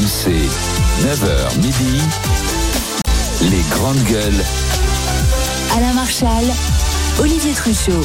RMC, 9h midi, les grandes gueules. Alain Marchal, Olivier Truchot.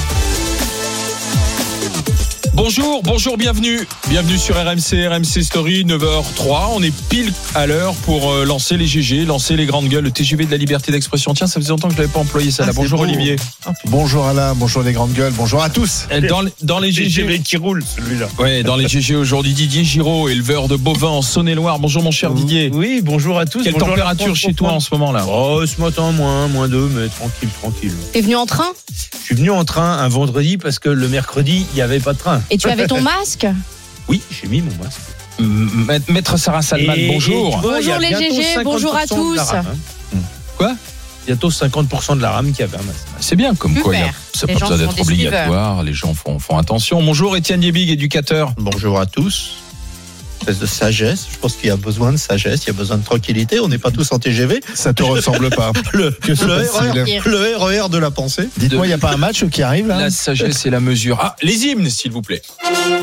Bonjour, bienvenue sur RMC Story, 9h03. On est pile à l'heure pour lancer les GG, lancer les grandes gueules, le TGV de la liberté d'expression. Tiens, ça faisait longtemps que je n'avais pas employé ça là. Bonjour beau. Olivier. Bonjour Alain, bonjour les grandes gueules, bonjour à tous. Dans les GG qui roule celui-là. Ouais, dans les GG aujourd'hui, Didier Giraud, éleveur de bovins en Saône-et-Loire. Bonjour mon cher Didier. Oui, bonjour à tous. Quelle bonjour température chez toi en ce moment là? Oh, ce matin, moins 2, mais tranquille. T'es venu en train? Je suis venu en train un vendredi parce que le mercredi, il n'y avait pas de train. Et tu avais ton masque? Oui, j'ai mis mon masque. Maître Sarah Salman, bonjour. Bonjour les GG, bonjour à tous. Quoi? Bientôt 50% de la rame qui avait un masque. C'est bien, comme Super. quoi ça n'a pas besoin d'être obligatoire, les gens font attention. Bonjour Étienne Yébig, éducateur. Bonjour à tous. De sagesse, je pense qu'il y a besoin de sagesse, il y a besoin de tranquillité, on n'est pas tous en TGV. Ça te ressemble pas. Le RER de la pensée. Dites-moi, il n'y a pas un match qui arrive là? La sagesse et la mesure. Ah, les hymnes, s'il vous plaît.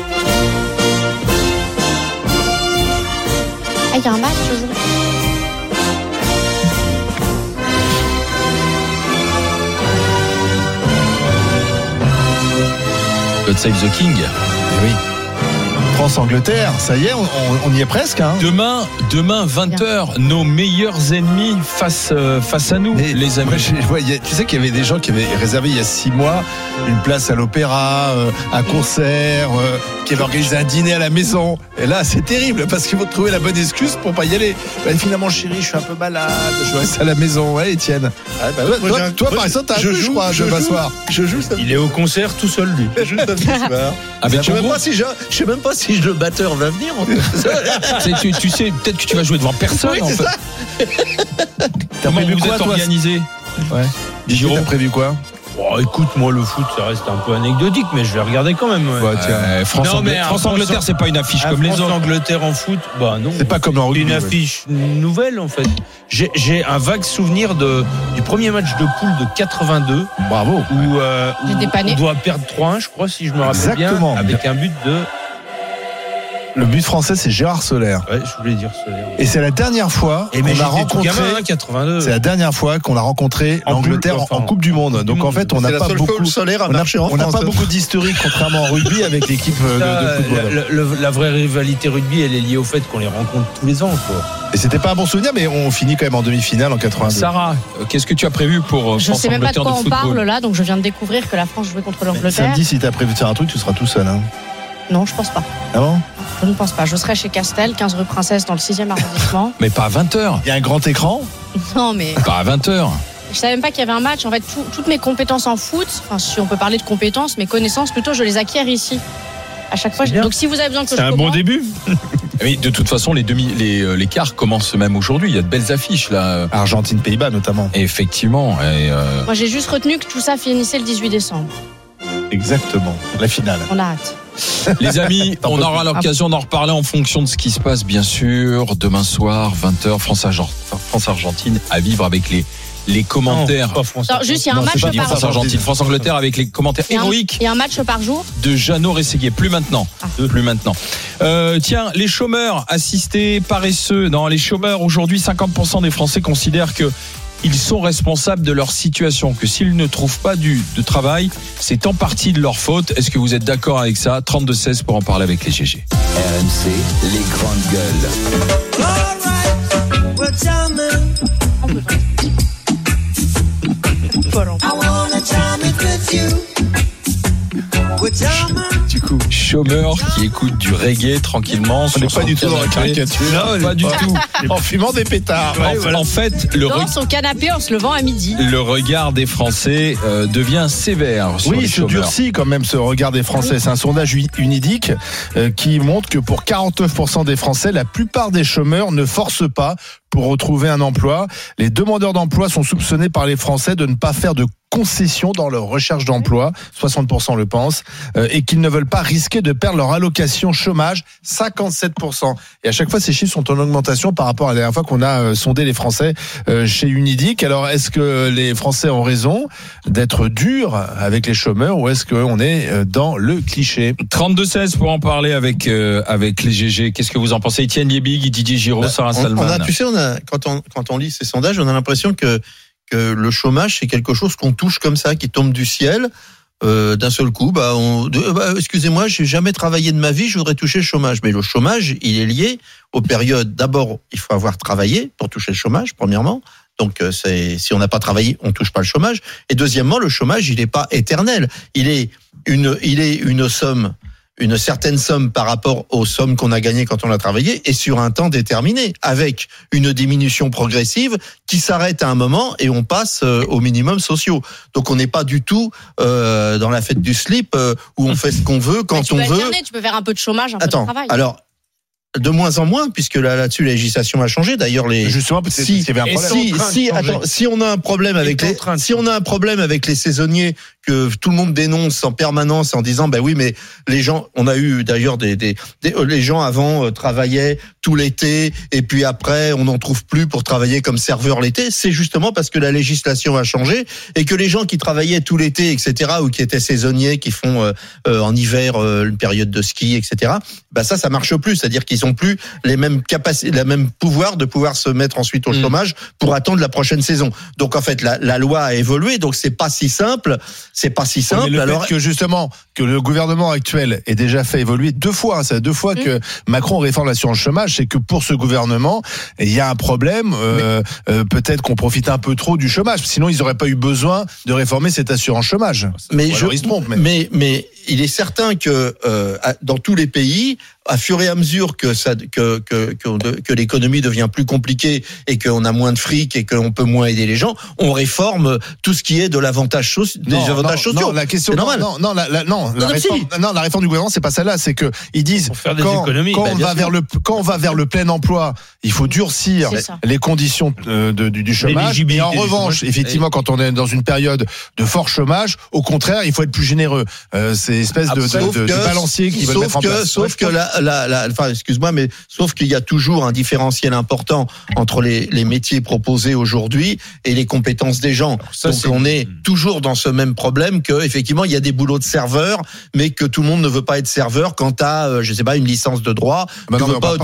Ah, il y a un match aujourd'hui. God Save the King. Oui. France-Angleterre, ça y est, on y est presque. Hein. Demain 20h, nos meilleurs ennemis face à nous, mais, les amis. Tu sais qu'il y avait des gens qui avaient réservé il y a 6 mois une place à l'opéra, un concert, qui avaient organisé un dîner à la maison. Et là, c'est terrible parce qu'ils vont trouver la bonne excuse pour pas y aller. Bah, finalement, chérie, je suis un peu malade, je reste à la maison. Ouais, Étienne. Ah, bah, toi, par exemple, t'as un peu, je crois, demain soir. Je joue samedi. Il est au concert tout seul, lui. Je joue samedi soir. Ah, Je sais même pas si le batteur va venir. tu sais, peut-être que tu vas jouer devant personne. Oui, en c'est fait. ça. Comment prévu vous quoi, êtes toi organisé? Ouais. Giraud, T'as prévu quoi? Oh, écoute, moi le foot ça reste un peu anecdotique, mais je vais regarder quand même. Ouais. France-Angleterre, c'est pas une affiche comme les autres. Angleterre en foot, bah non. C'est pas comme dans le rugby. Une affiche nouvelle en fait. J'ai un vague souvenir du premier match de poule de 82. Bravo. Où dépanné. on doit perdre 3-1, je crois, si je me rappelle Exactement. bien, avec un but de. Le but français, c'est Gérard Soler. Ouais, je voulais dire Soler. Et c'est la dernière fois qu'on a rencontré. Gamin, 82. C'est la dernière fois qu'on a rencontré l'Angleterre en Coupe du Monde. Donc en fait, on n'a pas beaucoup. On n'a pas beaucoup d'historique, contrairement au rugby, avec l'équipe de football. La vraie rivalité rugby, elle est liée au fait qu'on les rencontre tous les ans, quoi. Et c'était pas un bon souvenir, mais on finit quand même en demi-finale en 82. Sarah, qu'est-ce que tu as prévu pour Je sais même pas de France-Angleterre quoi on football? parle là, donc je viens de découvrir que la France jouait contre l'Angleterre. Samedi, si t'as prévu de faire un truc, tu seras tout seul. Hein. Non, je pense pas. Ah bon? Je ne pense pas. Je serai chez Castel, 15 rue Princesse, dans le 6e arrondissement. Mais pas à 20h. Il y a un grand écran? Non, mais Pas à 20h. je savais même pas qu'il y avait un match. En fait, toutes mes compétences en foot, enfin, si on peut parler de compétences, mes connaissances plutôt, je les acquiers ici. À chaque fois. Donc, si vous avez besoin que C'est un bon début. Mais de toute façon, les quarts commencent même aujourd'hui. Il y a de belles affiches là. Argentine-Pays-Bas notamment. Et effectivement. Moi, j'ai juste retenu que tout ça finissait le 18 décembre. Exactement. La finale. On a hâte. Les amis, on aura l'occasion d'en reparler en fonction de ce qui se passe, bien sûr. Demain soir, 20h, France-Argentine à vivre avec les commentaires. Non, pas France. Non, juste, il y a un match par jour. France-Argentine, France-Angleterre avec les commentaires héroïques. Il y a un match par jour. De Jeannot Rességuier. Plus maintenant. Plus maintenant. Tiens, les chômeurs assistés, paresseux. Non, les chômeurs, aujourd'hui, 50% des Français considèrent que ils sont responsables de leur situation, que s'ils ne trouvent pas de travail, c'est en partie de leur faute. Est-ce que vous êtes d'accord avec ça? 32-16 pour en parler avec les GG. RMC, les grandes gueules. Du coup, chômeurs qui écoutent du reggae tranquillement. On n'est pas du tout dans la caricature. Non, pas du tout. En fumant des pétards. En fait, Dans son canapé en se levant à midi. le regard des Français devient sévère sur Oui, les il se chômeurs. durcit quand même ce regard des Français. C'est un sondage Unidic qui montre que pour 49% des Français, la plupart des chômeurs ne forcent pas pour retrouver un emploi. Les demandeurs d'emploi sont soupçonnés par les Français de ne pas faire de concession dans leur recherche d'emploi, 60% le pensent, et qu'ils ne veulent pas risquer de perdre leur allocation chômage, 57%. Et à chaque fois, ces chiffres sont en augmentation par rapport à la dernière fois qu'on a sondé les Français chez Unidic. Alors, est-ce que les Français ont raison d'être durs avec les chômeurs ou est-ce qu'on est dans le cliché? 32-16 pour en parler avec les GG. Qu'est-ce que vous en pensez? Étienne Liebig, Didier Giraud, Sarah Salman. Quand on lit ces sondages, on a l'impression que le chômage, c'est quelque chose qu'on touche comme ça, qui tombe du ciel. D'un seul coup, excusez-moi, j'ai jamais travaillé de ma vie, je voudrais toucher le chômage. Mais le chômage, il est lié aux périodes. D'abord, il faut avoir travaillé pour toucher le chômage, premièrement. Donc, si on n'a pas travaillé, on touche pas le chômage. Et deuxièmement, le chômage, il n'est pas éternel. Il est une certaine somme par rapport aux sommes qu'on a gagnées quand on a travaillé et sur un temps déterminé, avec une diminution progressive qui s'arrête à un moment et on passe aux minimums sociaux. Donc on n'est pas du tout dans la fête du slip où on fait ce qu'on veut quand on veut. Tu peux faire un peu de chômage, un peu de travail. Alors, de moins en moins, puisque là-dessus la législation a changé. D'ailleurs, justement, peut-être qu'il y avait un problème. Si on a un problème avec les saisonniers que tout le monde dénonce en permanence en disant oui, mais les gens, on a eu d'ailleurs les gens avant travaillaient tout l'été et puis après on n'en trouve plus pour travailler comme serveur l'été. C'est justement parce que la législation a changé et que les gens qui travaillaient tout l'été, etc., ou qui étaient saisonniers, qui font en hiver une période de ski, etc., ça marche plus. C'est-à-dire qu'ils ont plus les mêmes capacités, le même pouvoir de pouvoir se mettre ensuite au chômage pour attendre la prochaine saison. Donc en fait, la loi a évolué. Donc c'est pas si simple. Mais le fait que justement que le gouvernement actuel ait déjà fait évoluer deux fois que Macron réforme l'assurance chômage, c'est que pour ce gouvernement, il y a un problème. Peut-être qu'on profite un peu trop du chômage. Sinon, ils n'auraient pas eu besoin de réformer cette assurance chômage. Mais il est certain que dans tous les pays, à fur et à mesure que l'économie devient plus compliquée et qu'on a moins de fric et qu'on peut moins aider les gens, on réforme tout ce qui est de l'avantage sociaux. Non, la question, la réforme du gouvernement, c'est pas celle-là, c'est que ils disent quand on va vers le plein emploi, il faut durcir les conditions du chômage. Et en revanche, effectivement, quand on est dans une période de fort chômage, au contraire, il faut être plus généreux. C'est une espèce de balancier qui veulent mettre en place. Sauf qu'il y a toujours un différentiel important entre les métiers proposés aujourd'hui et les compétences des gens. Donc on est toujours dans ce même problème que effectivement il y a des boulots de serveur, mais que tout le monde ne veut pas être serveur quand t'as une licence de droit. Ce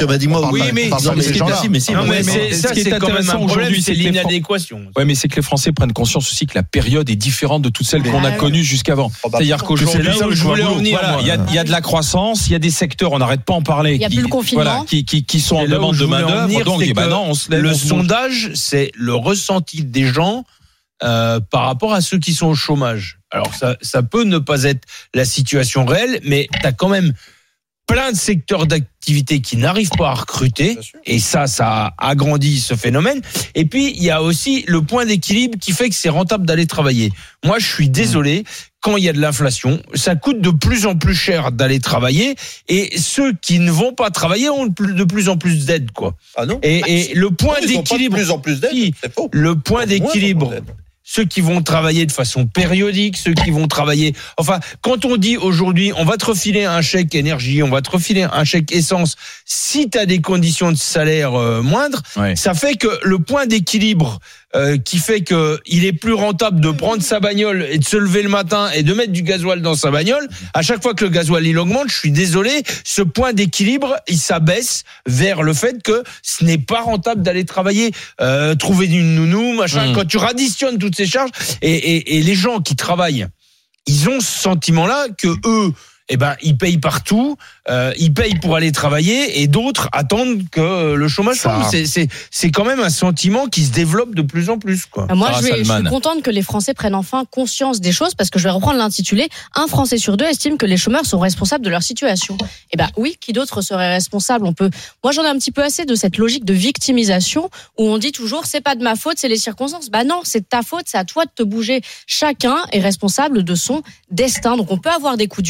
qui est quand même un problème, c'est l'inadéquation. Ouais, mais c'est que les Français prennent conscience aussi que la période est différente de toutes celles qu'on a connues jusqu'avant. C'est-à-dire qu'aujourd'hui, il y a de la croissance, il y a des secteurs, on n'arrête pas en parler. Il y a plus le confinement. Qui sont en demande de main-d'œuvre. Donc, le sondage, c'est le ressenti des gens par rapport à ceux qui sont au chômage. Alors, ça peut ne pas être la situation réelle, mais t'as quand même plein de secteurs d'activité qui n'arrivent pas à recruter, et ça agrandit ce phénomène. Et puis, il y a aussi le point d'équilibre qui fait que c'est rentable d'aller travailler. Moi, je suis désolé, quand il y a de l'inflation, ça coûte de plus en plus cher d'aller travailler, et ceux qui ne vont pas travailler ont de plus en plus d'aides, quoi. Ah non? Et le point d'équilibre, de plus en plus d'aides, c'est faux. Le point d'équilibre, ceux qui vont travailler de façon périodique, ceux qui vont travailler... Enfin, quand on dit aujourd'hui, on va te refiler un chèque énergie, on va te refiler un chèque essence, si tu as des conditions de salaire moindres, ça fait que le point d'équilibre qui fait que il est plus rentable de prendre sa bagnole et de se lever le matin et de mettre du gasoil dans sa bagnole, à chaque fois que le gasoil il augmente, je suis désolé, ce point d'équilibre, il s'abaisse vers le fait que ce n'est pas rentable d'aller travailler, trouver une nounou, machin. Quand tu additionnes toutes ces charges, et les gens qui travaillent, ils ont ce sentiment-là que eux, ils payent partout, ils payent pour aller travailler, et d'autres attendent que le chômage tombe. C'est quand même un sentiment qui se développe de plus en plus, quoi. Moi, je suis contente que les Français prennent enfin conscience des choses, parce que je vais reprendre l'intitulé. Un Français sur deux estime que les chômeurs sont responsables de leur situation. Oui, qui d'autre serait responsable? Moi, j'en ai un petit peu assez de cette logique de victimisation où on dit toujours c'est pas de ma faute, c'est les circonstances. Non, c'est de ta faute, c'est à toi de te bouger. Chacun est responsable de son destin. Donc on peut avoir des coups durs,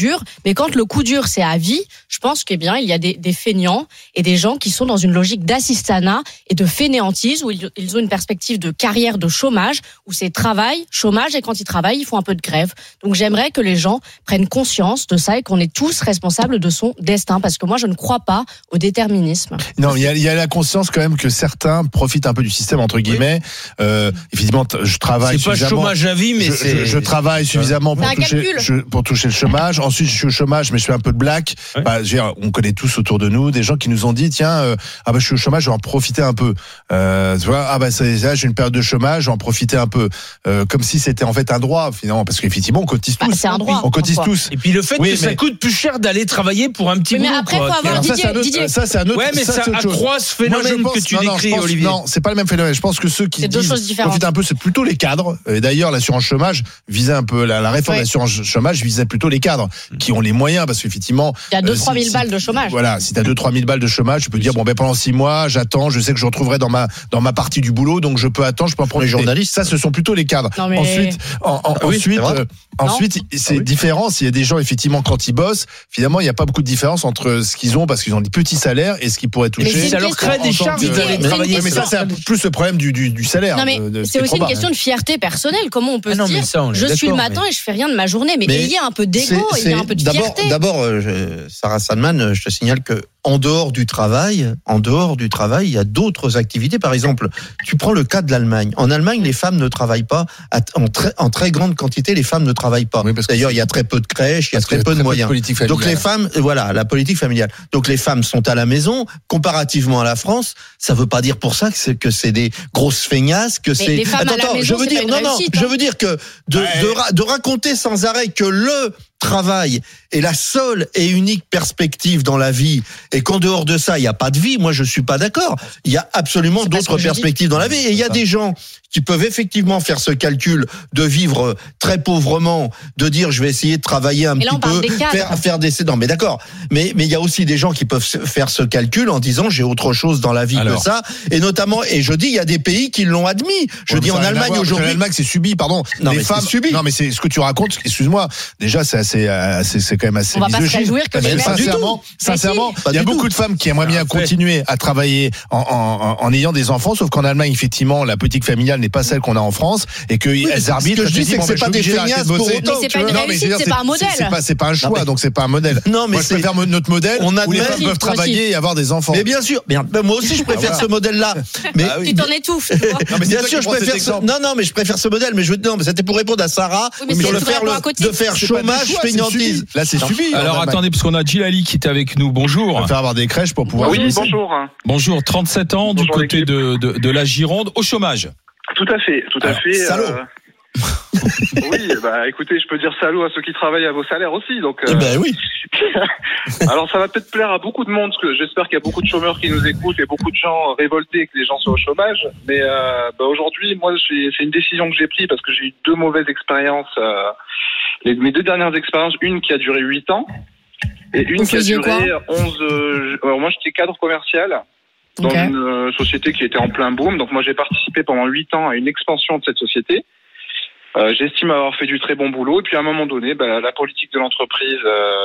Mais quand le coup dur, c'est à vie, je pense qu'il y a des feignants et des gens qui sont dans une logique d'assistanat et de fainéantise où ils ont une perspective de carrière de chômage, où c'est travail, chômage, et quand ils travaillent, ils font un peu de grève. Donc j'aimerais que les gens prennent conscience de ça et qu'on est tous responsables de son destin, parce que moi je ne crois pas au déterminisme. Non, il y a la conscience quand même que certains profitent un peu du système, entre guillemets. Effectivement, je travaille c'est suffisamment. pas chômage à vie, mais je travaille suffisamment pour toucher le chômage. Ensuite, je suis au chômage, mais je fais un peu de blague. Ouais. On connaît tous autour de nous des gens qui nous ont dit, tiens, je suis au chômage, je vais en profiter un peu. Tu vois, j'ai une période de chômage, je vais en profiter un peu. Comme si c'était en fait un droit, finalement, parce qu'effectivement, on cotise tous. C'est un droit. On cotise tous. Et puis le fait que ça coûte plus cher d'aller travailler pour un petit boulot. Mais après, il faut avoir Didier. Ça, c'est un autre. Ouais, mais ça accroît ce phénomène que tu décris, Olivier. Non, c'est pas le même phénomène. Je pense que ceux qui profitent un peu, c'est plutôt les cadres. Et d'ailleurs, l'assurance chômage visait un peu, la réforme de l'assurance chômage visait plutôt les cadres qui ont les moyens, parce qu'effectivement. Il y a 2-3 000 balles de chômage. Voilà, si t'as 2-3 000 balles de chômage, tu peux dire, pendant 6 mois, j'attends, je sais que je retrouverai dans ma partie du boulot, donc je peux attendre, je peux en prendre. Les journalistes. Ça, ce sont plutôt les cadres. Non, mais... Ensuite, c'est différent. S'il y a des gens, effectivement, quand ils bossent, finalement, il n'y a pas beaucoup de différence entre ce qu'ils ont, parce qu'ils ont des petits salaires, et ce qu'ils pourraient toucher. Mais ça leur crée des charges d'aller travailler. Mais ça, c'est plus le problème du salaire. Non, mais c'est aussi une question de fierté personnelle. Comment on peut se dire, je suis le matin et je fais rien de ma journée. Mais il y a un peu d'ego, il y a un peu de fierté. D'abord, Sarah Sandman, je te signale que en dehors du travail, il y a d'autres activités. Par exemple, tu prends le cas de l'Allemagne. En Allemagne, les femmes ne travaillent pas en très grande quantité. Les femmes ne travaillent pas. Oui, d'ailleurs, il y a très peu de crèches, il y a très peu de moyens. Donc les femmes, la politique familiale. Donc les femmes sont à la maison. Comparativement à la France, ça veut pas dire pour ça que c'est des grosses feignasses, que c'est. Les femmes à la maison, je veux dire que de raconter sans arrêt que le travail est la seule et unique perspective dans la vie, et qu'en dehors de ça, il n'y a pas de vie, moi je suis pas d'accord. Il y a absolument d'autres perspectives dans la vie, et il y a des gens qui peuvent effectivement faire ce calcul de vivre très pauvrement, de dire je vais essayer de travailler un petit peu, faire des non mais d'accord, mais il y a aussi des gens qui peuvent faire ce calcul en disant j'ai autre chose dans la vie que ça, et notamment, et je dis il y a des pays qui l'ont admis. Je dis en Allemagne aujourd'hui, l'Allemagne c'est subi, pardon. Non, les femmes subi. Non mais c'est ce que tu racontes. Excuse-moi. Déjà c'est quand même assez misogyne. Sincèrement, il y a beaucoup de femmes qui aimeraient bien continuer à travailler en ayant des enfants, sauf qu'en Allemagne effectivement la politique familiale n'est pas celle qu'on a en France, et qu'elles arbitrent. Ce que je dis, c'est que c'est pas des feignasses pour autant. Mais c'est pas une réussite, c'est pas un modèle. C'est pas un choix, donc c'est pas un modèle. Non, mais moi je préfère notre modèle où les femmes peuvent travailler et avoir des enfants. Mais bien sûr, moi aussi je préfère ce modèle-là. Mais tu t'en étouffes. Bien sûr, je préfère mais je préfère ce modèle. Mais c'était pour répondre à Sarah sur le faire chômage, feignantise. Là, c'est subi. Alors attendez, parce qu'on a Djilali qui est avec nous. Bonjour. On va faire avoir des crèches pour pouvoir. Oui, bonjour. Bonjour, 37 ans, du côté de la Gironde, au chômage. Tout à fait. Salaud. Oui, écoutez, je peux dire salaud à ceux qui travaillent à vos salaires aussi. Donc, oui. Alors, ça va peut-être plaire à beaucoup de monde, parce que j'espère qu'il y a beaucoup de chômeurs qui nous écoutent et beaucoup de gens révoltés que les gens soient au chômage. Mais aujourd'hui, moi, c'est une décision que j'ai prise parce que j'ai eu 2 mauvaises expériences. Mes 2 dernières expériences, une qui a duré 8 ans et une qui a duré 11. Alors moi, j'étais cadre commercial dans une société qui était en plein boom. Donc moi, j'ai participé pendant 8 ans à une expansion de cette société. J'estime avoir fait du très bon boulot. Et puis à un moment donné, la politique de l'entreprise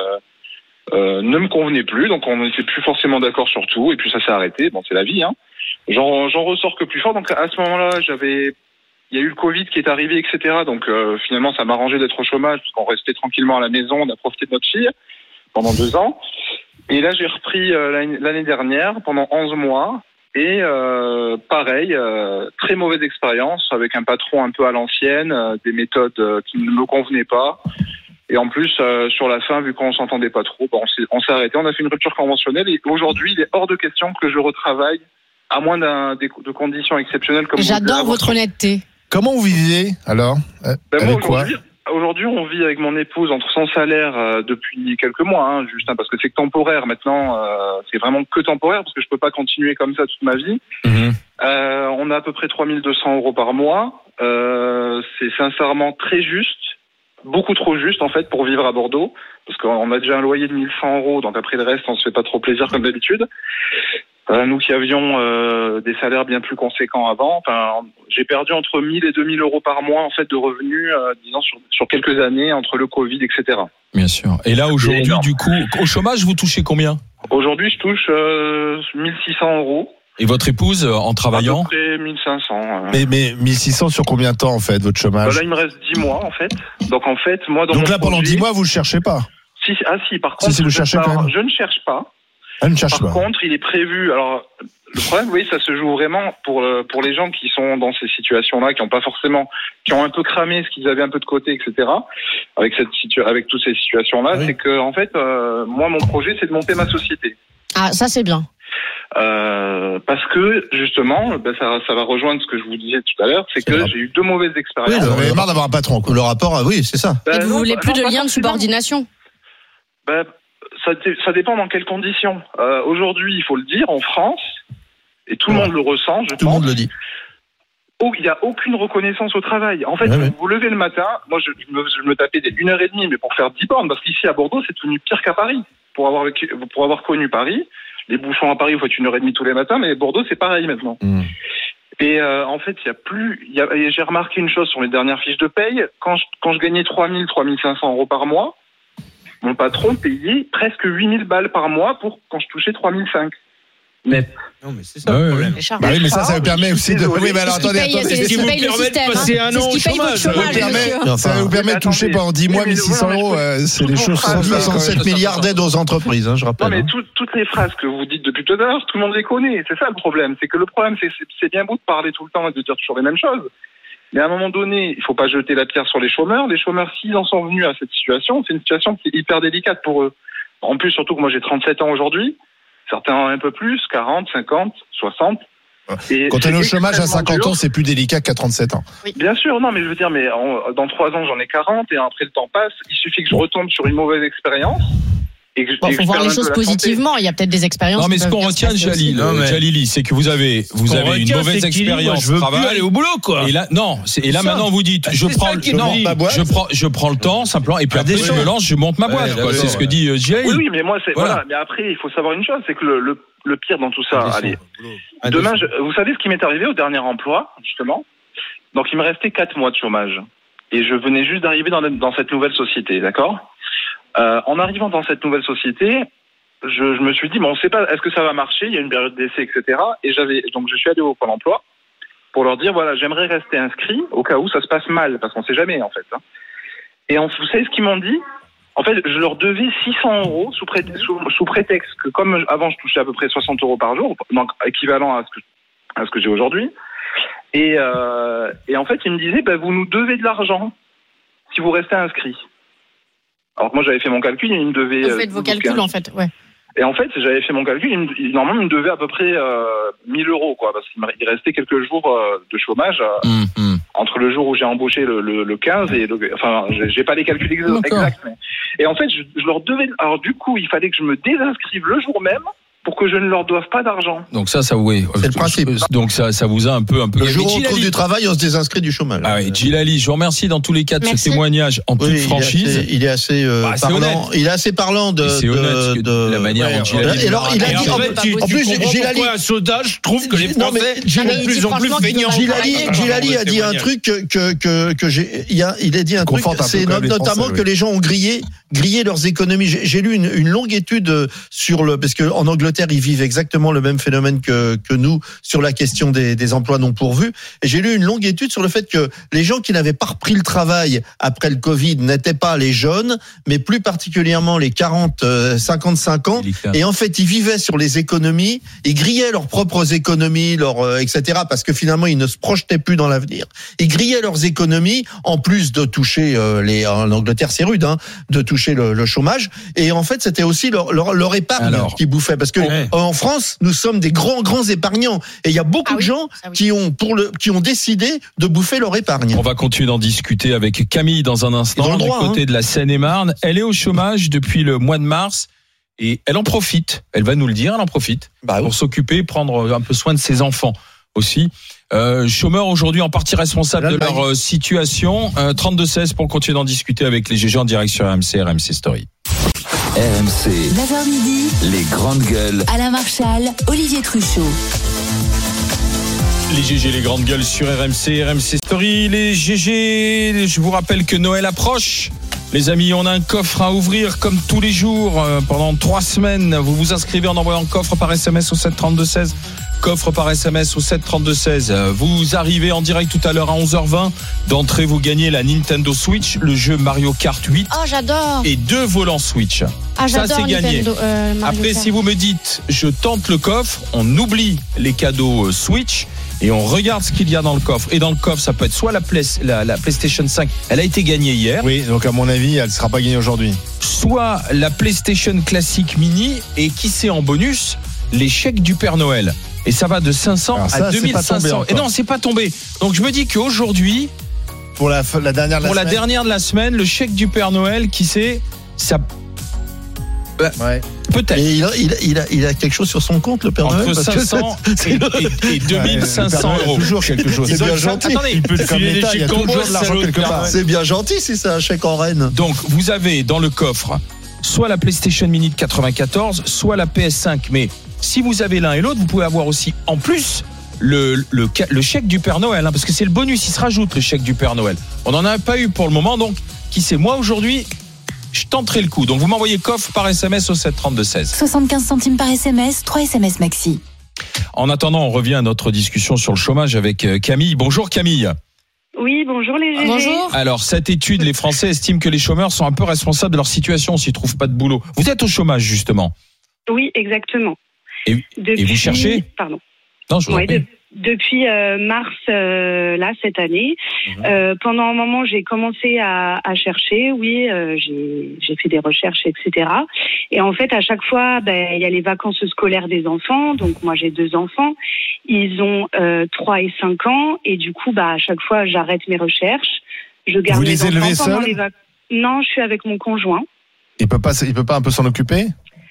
ne me convenait plus. Donc on n'était plus forcément d'accord sur tout. Et puis ça s'est arrêté. Bon, c'est la vie. Hein. J'en ressors que plus fort. Donc à ce moment-là, il y a eu le Covid qui est arrivé, etc. Donc finalement, ça m'arrangeait d'être au chômage parce qu'on restait tranquillement à la maison. On a profité de notre fille pendant 2 ans. Et là, j'ai repris l'année dernière pendant 11 mois. Et pareil, très mauvaise expérience avec un patron un peu à l'ancienne, des méthodes qui ne me convenaient pas. Et en plus, sur la fin, vu qu'on s'entendait pas trop, on s'est arrêté. On a fait une rupture conventionnelle. Et aujourd'hui, il est hors de question que je retravaille, à moins de conditions exceptionnelles comme. J'adore votre honnêteté. Comment vous vivez alors moi, aujourd'hui, on vit avec mon épouse entre son salaire depuis quelques mois, juste parce que c'est temporaire maintenant. C'est vraiment que temporaire parce que je peux pas continuer comme ça toute ma vie. On a à peu près 3 200 € par mois. C'est sincèrement très juste, beaucoup trop juste en fait pour vivre à Bordeaux, parce qu'on a déjà un loyer de 1 100 €, donc après le reste, on se fait pas trop plaisir comme d'habitude. Nous qui avions des salaires bien plus conséquents avant, enfin, j'ai perdu entre 1000 et 2000 euros par mois en fait de revenus, disons sur quelques années entre le Covid, etc. Bien sûr. Et là aujourd'hui, du coup, au chômage, vous touchez combien ? Aujourd'hui, je touche 1600 euros. Et votre épouse en travaillant ? À peu près 1500. Mais 1600 sur combien de temps en fait votre chômage ? Là, il me reste 10 mois en fait. Donc en fait, moi dans Donc mon là pendant projet, 10 mois vous ne cherchez pas ? Si, par contre, Si, vous cherchez quand même. je ne cherche pas. Elle ne cherche Par pas. contre, il est prévu. Alors, le problème, vous voyez, ça se joue vraiment pour les gens qui sont dans ces situations-là, qui ont un peu cramé ce qu'ils avaient un peu de côté, etc. Avec toutes ces situations-là, Oui. c'est que en fait, moi, mon projet, c'est de monter ma société. Ah, ça c'est bien. Parce que justement, ça va rejoindre ce que je vous disais tout à l'heure, c'est que j'ai eu 2 mauvaises Oui, expériences. le- Vous avez marre d'avoir un patron, quoi. Le rapport, oui, c'est ça. Et vous voulez plus de pas lien de forcément. subordination ? Ça dépend dans quelles conditions. Aujourd'hui, il faut le dire, en France, et tout le monde le ressent, je Tout le pense, monde le dit. il n'y a aucune reconnaissance au travail. En fait, Ouais, ouais. vous vous levez le matin, moi je me tapais des 1h30, mais pour faire 10 bornes, parce qu'ici à Bordeaux, c'est devenu pire qu'à Paris. Pour avoir connu Paris, les bouchons à Paris, vous faites 1h30 tous les matins, mais Bordeaux, c'est pareil maintenant. Et en fait, j'ai remarqué une chose sur les dernières fiches de paye, quand je gagnais 3000, 3500 euros par mois, mon patron payait presque 8000 balles par mois quand je touchais 3005. Net. Non, mais c'est ça le problème. Richard. Bah oui, mais ça vous permet aussi de. Désolé. Oui, mais alors attendez. C'est ce qui vous paye le permet de système. passer hein. un C'est an ce au qui paye votre chômage. chômage, monsieur. Ça vous permet de toucher pendant 10 mois Oui, mais 1600 non, mais euros. C'est des choses. 67 milliards d'aides aux entreprises, je Non, rappelle. mais toutes les phrases que vous dites depuis tout à l'heure, tout le monde les connaît. C'est ça le problème. C'est que le problème, c'est bien beau de parler tout le temps et de dire toujours les mêmes choses. Mais à un moment donné, il faut pas jeter la pierre sur les chômeurs. Les chômeurs, s'ils en sont venus à cette situation, c'est une situation qui est hyper délicate pour eux. En plus, surtout que moi, j'ai 37 ans aujourd'hui. Certains un peu plus, 40, 50, 60. Et Quand on est au c'est chômage à extrêmement 50 ans, dur. c'est plus délicat qu'à 37 ans. Bien sûr, non, mais je veux dire, dans 3 ans, j'en ai 40 et après le temps passe. Il suffit que je retombe sur une mauvaise expérience. Et que Bon, et que faut je voir perde les un peu choses la santé. positivement. Il y a peut-être des expériences. Non, mais qui ce peuvent qu'on bien retient de se passer aussi. Jalili, c'est que vous avez une mauvaise expérience Je veux travail. plus aller au boulot, quoi. Et là, non, et là ça. maintenant vous dites, je C'est prends, ça qui est dit. je prends le temps simplement, et puis après je me lance, je monte ma boîte. Ouais, quoi. C'est d'accord, ce que dit Jalili. Oui, mais moi, Voilà. voilà. Mais après, il faut savoir une chose, c'est que le pire dans tout ça, allez, demain, vous savez ce qui m'est arrivé au dernier emploi, justement. Donc, il me restait 4 mois de chômage. Et je venais juste d'arriver dans cette nouvelle société, d'accord? En arrivant dans cette nouvelle société, je me suis dit, bon, on sait pas, est-ce que ça va marcher? Il y a une période d'essai, etc. Et donc, je suis allé au Pôle emploi pour leur dire, voilà, j'aimerais rester inscrit au cas où ça se passe mal, parce qu'on sait jamais, en fait. Hein. Et vous savez ce qu'ils m'ont dit? En fait, je leur devais 600 euros sous prétexte que, comme avant, je touchais à peu près 60 euros par jour, donc équivalent à ce que j'ai aujourd'hui. Et en fait, ils me disaient, vous nous devez de l'argent si vous restez inscrit. Alors que moi, j'avais fait mon calcul, ils me devaient... Vous faites vos calculs, en fait. Ouais. Et en fait, j'avais fait mon calcul, normalement, ils me devaient à peu près 1000 euros, quoi, parce qu'il restait quelques jours de chômage entre le jour où j'ai embauché le 15 et enfin, j'ai pas les calculs exacts. Et en fait, je leur devais... Alors du coup, il fallait que je me désinscrive le jour même pour que je ne leur doive pas d'argent. Donc ça oui. C'est le principe. Donc ça vous a un peu. Le jour où on trouve du travail, on se désinscrit du chômage. Ah oui, Djilali, je vous remercie dans tous les cas de ce Merci. témoignage en toute Oui, franchise. il est assez c'est parlant. honnête. Il est assez parlant de. Et c'est honnête de la manière dont Djilali. Et alors, il a Et dit. en fait, En plus, Djilali. pourquoi un sondage trouve que les Non, mais Français Djilali- sont de plus en plus franchement, feignants. Djilali a dit un truc que j'ai. Il a dit un truc. Conforte un peu C'est quand même les notamment Français, que oui. les gens ont grillé leurs économies. J'ai lu une longue étude sur parce que en Angleterre ils vivent exactement le même phénomène que nous sur la question des emplois non pourvus. Et j'ai lu une longue étude sur le fait que les gens qui n'avaient pas repris le travail après le Covid n'étaient pas les jeunes, mais plus particulièrement les 40-55 ans. Et en fait, ils vivaient sur les économies, ils grillaient leurs propres économies, etc. Parce que finalement, ils ne se projetaient plus dans l'avenir. Ils grillaient leurs économies, en plus de toucher en Angleterre, c'est rude, hein, de toucher le chômage. Et en fait, c'était aussi leur épargne qui bouffait. Parce que en France, nous sommes des grands épargnants. Et il y a beaucoup de gens qui ont décidé de bouffer leur épargne. On va continuer d'en discuter avec Camille dans un instant, du côté de la Seine-et-Marne. Elle est au chômage depuis le mois de mars et elle en profite. Elle va nous le dire, elle en profite pour s'occuper, prendre un peu soin de ses enfants aussi. Chômeurs aujourd'hui en partie responsables de leur situation. 32-16 pour continuer d'en discuter avec les GG en direct sur RMC Story. RMC, 9h midi, les grandes gueules. Alain Marchal, Olivier Truchot. Les GG, les grandes gueules sur RMC, RMC Story. Les GG, je vous rappelle que Noël approche. Les amis, on a un coffre à ouvrir comme tous les jours pendant 3 semaines. Vous vous inscrivez en envoyant coffre par SMS au 732-16. Coffre par SMS au 732-16. Vous arrivez en direct tout à l'heure à 11h20. D'entrée, vous gagnez la Nintendo Switch, le jeu Mario Kart 8. Oh, j'adore. Et 2 volants Switch. Ah, j'adore ça, c'est gagné. Nintendo, Mario Après, Kart. si vous me dites, je tente le coffre, on oublie les cadeaux Switch et on regarde ce qu'il y a dans le coffre. Et dans le coffre, ça peut être soit la PlayStation 5, elle a été gagnée hier. Oui, donc à mon avis, elle ne sera pas gagnée aujourd'hui. Soit la PlayStation Classic Mini et qui sait en bonus, les chèques du Père Noël. Et ça va de 500 Alors ça, à c'est pas tombé 2500. encore. Et non, c'est pas tombé. Donc je me dis qu'aujourd'hui, Pour la dernière de la pour la semaine. dernière de la semaine, le chèque du Père Noël, qui sait, ça Ouais. peut-être. Et il a quelque chose sur son compte, le Père Noël, Entre parce que 500 c'est- et 2500 euros. Toujours quelque chose. C'est C'est bien bien gentil. Attendez, Il peut te c'est comme filer l'État, des il y a chèques toujours combo, de l'argent quelque part. C'est bien gentil si c'est un chèque en reine. Donc, vous avez dans le coffre soit la PlayStation Mini de 94, soit la PS5. Mais si vous avez l'un et l'autre, vous pouvez avoir aussi en plus le chèque du Père Noël, hein, parce que c'est le bonus, il se rajoute le chèque du Père Noël. On n'en a pas eu pour le moment, donc qui sait, moi aujourd'hui, je tenterai le coup. Donc vous m'envoyez coffre par SMS au 732-16. 75 centimes par SMS, 3 SMS maxi. En attendant, on revient à notre discussion sur le chômage avec Camille. Bonjour Camille. Oui, bonjour les GG. Bonjour. Alors, cette étude, les Français estiment que les chômeurs sont un peu responsables de leur situation s'ils trouvent pas de boulot. Vous êtes au chômage, justement. Oui, exactement. Et vous cherchez ? Pardon. Non, je vous en Ouais, prie. depuis mars, là, cette année, pendant un moment, j'ai commencé à chercher. Oui, j'ai fait des recherches, etc. Et en fait, à chaque fois, il y a les vacances scolaires des enfants. Donc, moi, j'ai 2 enfants. Ils ont 3 et 5 ans. Et du coup, à chaque fois, j'arrête mes recherches. Je garde Vous mes les enfants élevez pendant seuls les vacances. Non, je suis avec mon conjoint. Il peut pas un peu s'en occuper?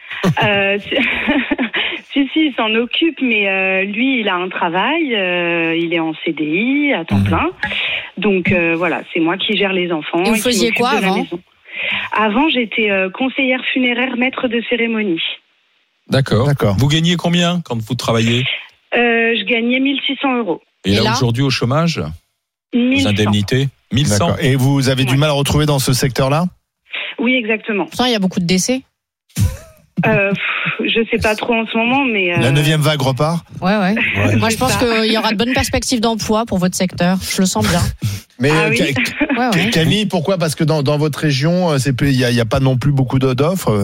Si, il s'en occupe, mais lui, il a un travail, il est en CDI à temps plein. Donc voilà, c'est moi qui gère les enfants. Et vous qui faisiez m'occupe quoi de la avant ? maison. Avant, j'étais conseillère funéraire, maître de cérémonie. D'accord. D'accord. Vous gagnez combien quand vous travaillez ? Je gagnais 1 600 euros. Et là, là aujourd'hui, au chômage, 1100. vos indemnités 1100. D'accord. Et vous avez du Ouais. mal à retrouver dans ce secteur-là? Oui, exactement. Pourtant, il y a beaucoup de décès. Je sais pas trop en ce moment, mais... La 9e vague repart? Ouais. Moi, je pense ça. qu'il y aura de bonnes perspectives d'emploi pour votre secteur. Je le sens bien. Mais Ah oui. Ouais. Camille, pourquoi? Parce que dans votre région, il y a pas non plus beaucoup d'offres.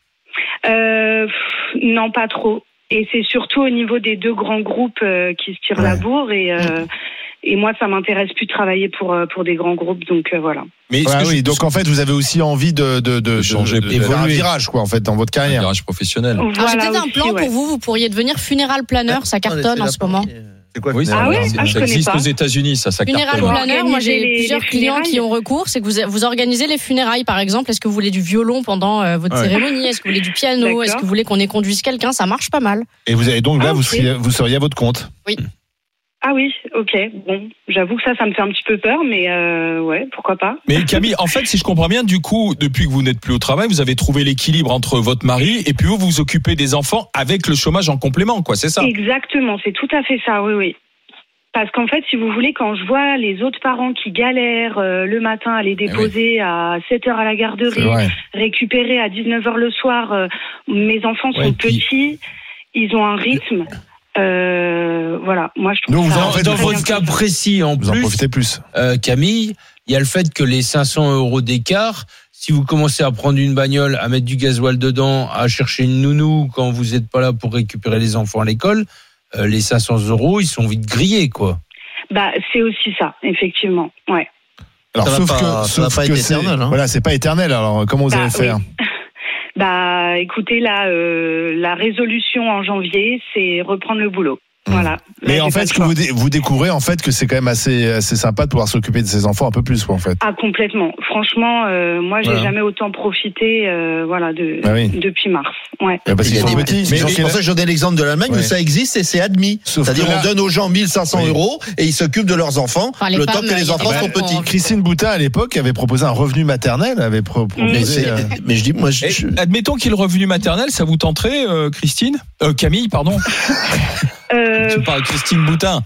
Non, pas trop. Et c'est surtout au niveau des 2 grands groupes qui se tirent la bourre. Et moi, ça m'intéresse plus de travailler pour des grands groupes. Donc voilà. Mais est-ce que Oui, donc en fait, vous avez aussi envie de changer, de faire un d'évoluer. virage, quoi, en fait, dans votre un carrière. virage professionnel. Alors, j'ai Voilà peut-être un aussi, plan ouais. pour vous. Vous pourriez devenir funéral planner. Ça cartonne en ce moment. C'est quoi? Oui, Ah ouais ça je connais existe pas. aux États-Unis, ça Funéral cartonne. planner, moi j'ai Organiser plusieurs les clients funérailles. qui ont recours. C'est que vous organisez les funérailles, par exemple. Est-ce que vous voulez du violon pendant votre Ouais. cérémonie ? Est-ce que vous voulez du piano ? D'accord. Est-ce que vous voulez qu'on conduise quelqu'un ? Ça marche pas mal. Et vous avez donc là, Ah, vous ok. seriez à votre compte. Ah oui, ok. Bon, j'avoue que ça me fait un petit peu peur, mais ouais, pourquoi pas. Mais Camille, en fait, si je comprends bien, du coup, depuis que vous n'êtes plus au travail, vous avez trouvé l'équilibre entre votre mari et puis vous vous occupez des enfants avec le chômage en complément, quoi, c'est ça ? Exactement, c'est tout à fait ça, oui. Parce qu'en fait, si vous voulez, quand je vois les autres parents qui galèrent le matin à les déposer à 7h à la C'est garderie, vrai. récupérer à 19h le soir, mes enfants sont Ouais, puis- petits, ils ont un rythme. Voilà, moi je trouve Nous, vous ça en faites Dans très votre bien cas comme ça. précis, en Vous en plus, profitez plus. Camille, il y a le fait que les 500 euros d'écart, si vous commencez à prendre une bagnole, à mettre du gasoil dedans, à chercher une nounou quand vous n'êtes pas là pour récupérer les enfants à l'école, les 500 euros, ils sont vite grillés, quoi. Bah, c'est aussi ça, effectivement, ouais. Alors, Ça va pas être c'est, éternel, hein. voilà, c'est pas éternel. Alors, comment vous Bah, allez faire? oui. Bah, écoutez, là, la résolution en janvier, c'est reprendre le boulot. Voilà. Mais Là, en j'ai pas fait, le ce que choix. vous découvrez, en fait, que c'est quand même assez sympa de pouvoir s'occuper de ses enfants un peu plus, quoi, en fait. Ah, complètement. Franchement, moi, j'ai Voilà. jamais autant profité, Ah oui. depuis mars. Ouais. Parce qu'ils Il y a sont des- petits. Mais ils ont c'est pour ça que je donnais l'exemple de l'Allemagne Ouais. où ça existe et c'est admis. Sauf C'est-à-dire que là- on donne aux gens 1500 Oui. euros et ils s'occupent de leurs enfants Enfin, les le temps femmes, que les il y a enfants des sont femmes petits. Christine Boutin, à l'époque, avait proposé un revenu maternel, avait proposé. Mais je dis, moi, Et admettons qu'il y ait le revenu maternel, ça vous tenterait, Christine Camille, pardon. Tu parles de Christine Boutin.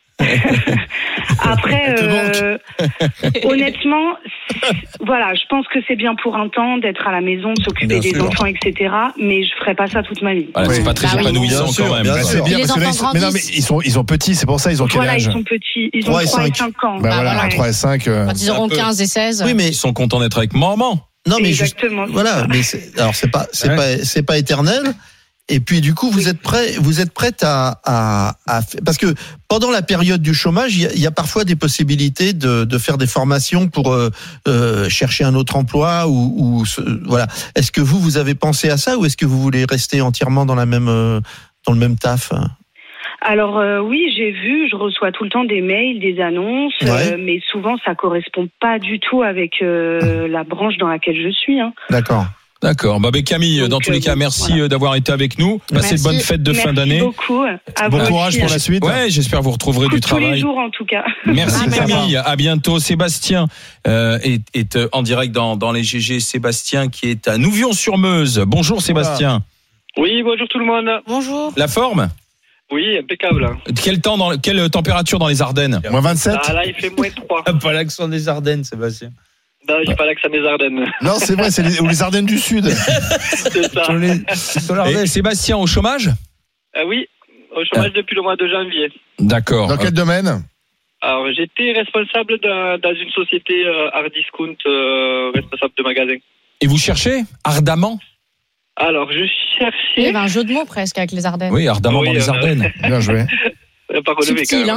Après, Elle honnêtement, voilà, je pense que c'est bien pour un temps d'être à la maison, de s'occuper Bien des sûr. enfants, etc. Mais je ferai pas ça toute ma vie. Voilà, Oui. c'est pas très Bah oui. épanouissant Bien sûr, quand même. bien Bah, sûr. c'est bien Les parce que là, enfants mais non, mais grandissent. ils sont petits, c'est pour ça, ils ont quel Voilà, âge ils sont petits, ils ont 3 et 3 et 5. 5 ans. Bah Ah, voilà, ouais. 3 et 5. Quand ils auront un peu. 15 et 16. Oui, mais Ils sont contents d'être avec maman. non, mais juste, Exactement. voilà. Mais alors c'est pas éternel. Et puis du coup, vous êtes prête à parce que pendant la période du chômage, il y a parfois des possibilités de faire des formations pour chercher un autre emploi voilà. Est-ce que vous avez pensé à ça ou est-ce que vous voulez rester entièrement dans le même taf? Alors oui, j'ai vu, je reçois tout le temps des mails, des annonces, Ouais. mais souvent ça correspond pas du tout avec la branche dans laquelle je suis. Hein. D'accord. D'accord. Bah, Camille, Donc, dans tous les cas, merci voilà. d'avoir été avec nous. Passez de Merci. bonnes fêtes de fin d'année. Merci beaucoup. À Bon vous courage aussi, pour hein. la suite. Ouais, j'espère que vous retrouverez du Tous les travail. jours en tout cas. Merci C'est Camille, à bientôt. Sébastien est en direct dans les GG. Sébastien qui est à Nouvion-sur-Meuse. Bonjour Sébastien. Oui, bonjour tout le monde. Bonjour. La forme? Oui, impeccable. Quelle température dans les Ardennes? Moins 27. Ah, là, il fait moins 3. Pas l'accent des Ardennes, Sébastien. Non, j'ai pas l'accent des Ardennes. Non, c'est vrai, c'est les Ardennes du Sud. C'est ça. Et Sébastien au chômage? Oui, au chômage depuis le mois de janvier. D'accord. Dans quel domaine? Alors, j'étais responsable dans une société hard discount, responsable de magasin. Et vous cherchez ardemment? Alors, je Il y cherchais... avait un jeu de mots presque avec les Ardennes. Oui, ardemment Oui, dans les Ardennes. Bien joué. Pas relevé quand Subtil,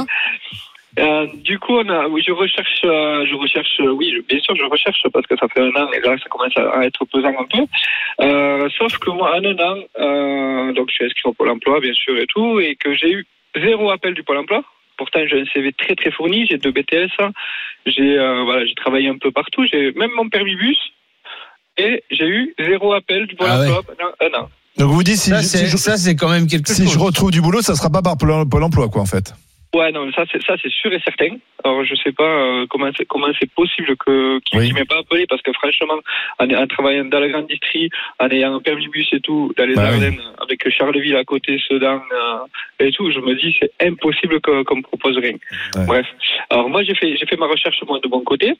même. hein. Du coup, je recherche, bien sûr, je recherche parce que ça fait 1 an et là, ça commence à être pesant un peu. Sauf que moi, en 1 an, donc je suis inscrit au Pôle emploi, bien sûr, et tout, et que j'ai eu 0 appel du Pôle emploi. Pourtant, j'ai un CV très très fourni, j'ai 2 BTS, j'ai travaillé un peu partout, j'ai même mon permis bus, et j'ai eu 0 appel du Pôle emploi pendant 1 an. Donc vous dites Ça, c'est quand même quelque chose. si je retrouve du boulot, ça sera pas par Pôle emploi, quoi, en fait. Ouais, non, ça c'est sûr et certain. Alors je sais pas comment c'est possible qu'il m'ait pas appelé parce que franchement, en travaillant dans la grande industrie, en ayant un permis bus et tout, dans les Ardennes, avec Charleville à côté, Sedan et tout, je me dis c'est impossible qu'on me propose rien. Ouais. Bref, alors moi j'ai fait ma recherche moi de mon côté.